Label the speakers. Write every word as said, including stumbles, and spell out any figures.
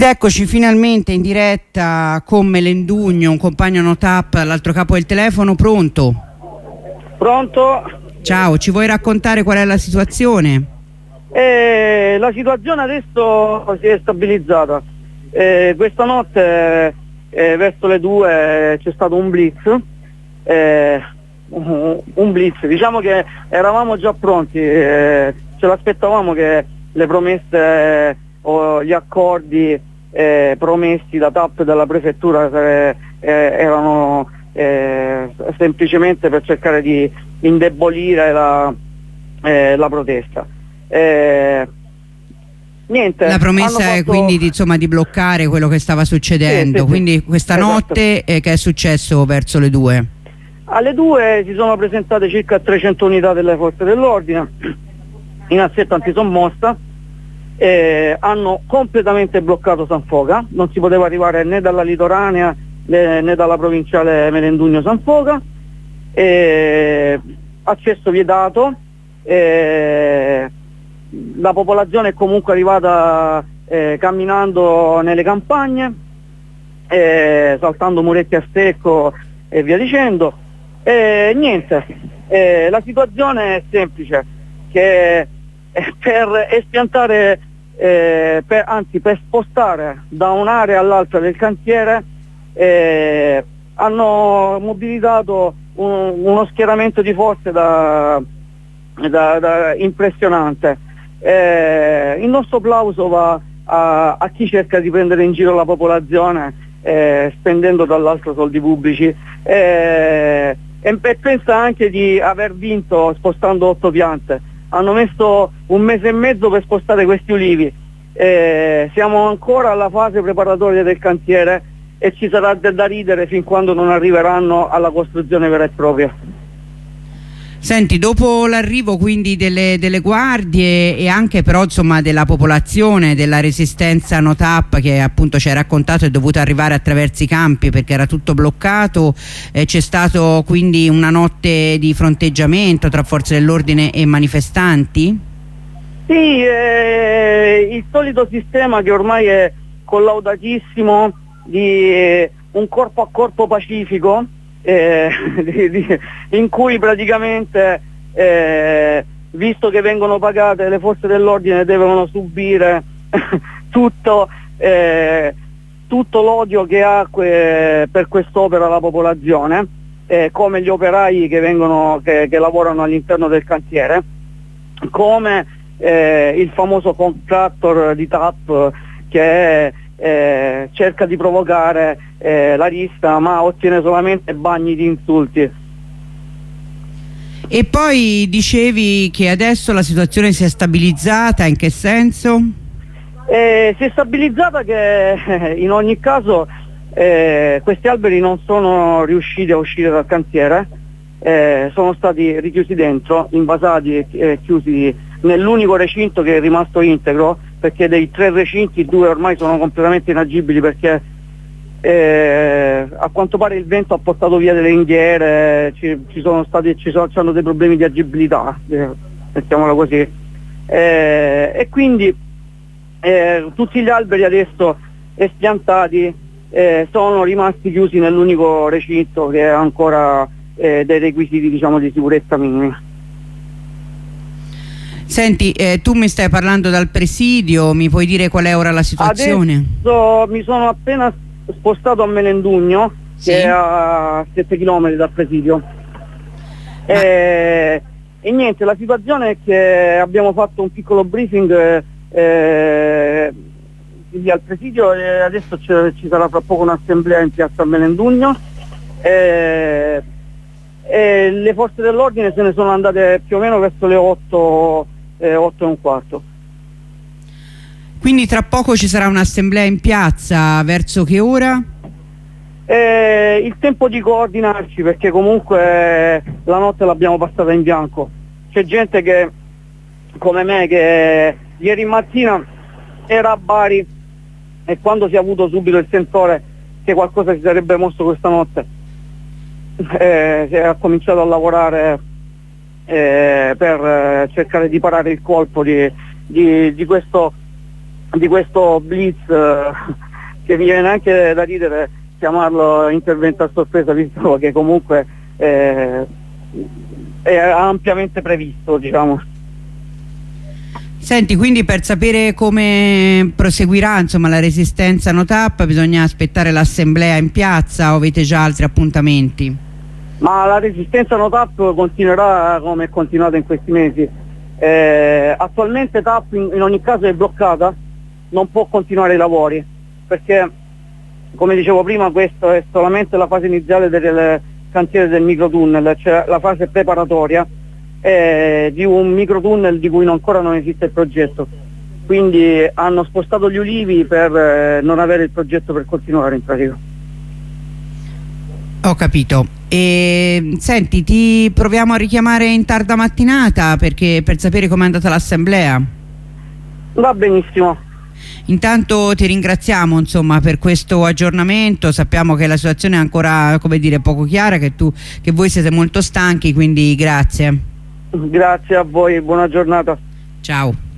Speaker 1: Ed eccoci finalmente in diretta con Melendugno, un compagno No TAP all'altro capo del telefono. Pronto?
Speaker 2: Pronto?
Speaker 1: Ciao, ci vuoi raccontare qual è la situazione?
Speaker 2: Eh, la situazione adesso si è stabilizzata. Eh, questa notte eh, verso le due c'è stato un blitz, eh, un blitz, diciamo che eravamo già pronti, eh, ce l'aspettavamo che le promesse o gli accordi eh, promessi da TAP e dalla prefettura eh, eh, erano eh, semplicemente per cercare di indebolire la, eh, la protesta. Eh, niente,
Speaker 1: la promessa
Speaker 2: fatto...
Speaker 1: è quindi di, insomma, di bloccare quello che stava succedendo. Sì, sì, quindi sì. Questa esatto. notte eh, che è successo verso le due?
Speaker 2: Alle due si sono presentate circa trecento unità delle forze dell'ordine in assetto antisommossa, eh, hanno completamente bloccato San Foca, non si poteva arrivare né dalla litoranea né, né dalla provinciale Melendugno-San Foca, eh, accesso vietato, eh, la popolazione è comunque arrivata eh, camminando nelle campagne, eh, saltando muretti a secco e via dicendo. E niente, eh, la situazione è semplice, che eh, per espiantare, eh, per, anzi per spostare da un'area all'altra del cantiere eh, hanno mobilitato un, uno schieramento di forze da, da, da impressionante. Eh, il nostro plauso va a, a chi cerca di prendere in giro la popolazione eh, spendendo dall'altro soldi pubblici eh, e, e pensa anche di aver vinto spostando otto piante. Hanno messo un mese e mezzo per spostare questi ulivi, eh, siamo ancora alla fase preparatoria del cantiere e ci sarà da ridere fin quando non arriveranno alla costruzione vera e propria.
Speaker 1: Senti, dopo l'arrivo quindi delle, delle guardie e anche però insomma della popolazione, della resistenza No TAP che appunto ci hai raccontato è dovuta arrivare attraverso i campi perché era tutto bloccato, eh, c'è stato quindi una notte di fronteggiamento tra forze dell'ordine e manifestanti?
Speaker 2: Sì, eh, il solito sistema che ormai è collaudatissimo di un corpo a corpo pacifico, Eh, di, di, in cui praticamente eh, visto che vengono pagate le forze dell'ordine devono subire tutto, eh, tutto l'odio che ha que, per quest'opera la popolazione, eh, come gli operai che, vengono, che, che lavorano all'interno del cantiere, come eh, il famoso contractor di TAP che eh, cerca di provocare eh, la rissa ma ottiene solamente bagni di insulti.
Speaker 1: E poi dicevi che adesso la situazione si è stabilizzata, in che senso?
Speaker 2: Eh, si è stabilizzata che eh, in ogni caso eh, questi alberi non sono riusciti a uscire dal cantiere, eh, sono stati richiusi dentro, invasati e eh, chiusi nell'unico recinto che è rimasto integro, perché dei tre recinti due ormai sono completamente inagibili perché eh, a quanto pare il vento ha portato via delle ringhiere, ci, ci sono stati ci sono, ci hanno dei problemi di agibilità, eh, mettiamola così, eh, e quindi eh, tutti gli alberi adesso espiantati eh, sono rimasti chiusi nell'unico recinto che ha ancora eh, dei requisiti, diciamo, di sicurezza minimi.
Speaker 1: Senti, eh, tu mi stai parlando dal presidio, mi puoi dire qual è ora la situazione?
Speaker 2: Adesso mi sono appena spostato a Melendugno, sì, che è a sette chilometri dal presidio. Ah. E, e niente, la situazione è che abbiamo fatto un piccolo briefing eh, al presidio e adesso ci sarà fra poco un'assemblea in piazza a Melendugno. E, e le forze dell'ordine se ne sono andate più o meno verso le otto, eh, otto e un quarto.
Speaker 1: Quindi tra poco ci sarà un'assemblea in piazza, verso che ora?
Speaker 2: Eh, il tempo di coordinarci, perché comunque la notte l'abbiamo passata in bianco. C'è gente che, come me, che ieri mattina era a Bari e quando si è avuto subito il sentore che qualcosa si sarebbe mosso questa notte, eh, ha cominciato a lavorare eh, per eh, cercare di parare il colpo di, di, di questo di questo blitz eh, che mi viene anche da ridere chiamarlo intervento a sorpresa, visto che comunque eh, è ampiamente previsto, diciamo.
Speaker 1: Senti, quindi per sapere come proseguirà insomma la resistenza No TAP bisogna aspettare l'assemblea in piazza o avete già altri appuntamenti?
Speaker 2: Ma la resistenza No TAP continuerà come è continuata in questi mesi. Eh, attualmente TAP in, in ogni caso è bloccata, non può continuare i lavori perché, come dicevo prima, questa è solamente la fase iniziale del cantiere del microtunnel, cioè la fase preparatoria eh, di un microtunnel di cui ancora non esiste il progetto. Quindi hanno spostato gli ulivi per eh, non avere il progetto per continuare in pratica.
Speaker 1: Ho capito. E, senti, ti proviamo a richiamare in tarda mattinata perché, per sapere com'è andata l'assemblea.
Speaker 2: Va benissimo.
Speaker 1: Intanto ti ringraziamo insomma per questo aggiornamento, sappiamo che la situazione è ancora, come dire, poco chiara, che, tu, che voi siete molto stanchi, quindi grazie.
Speaker 2: Grazie a voi, buona giornata.
Speaker 1: Ciao.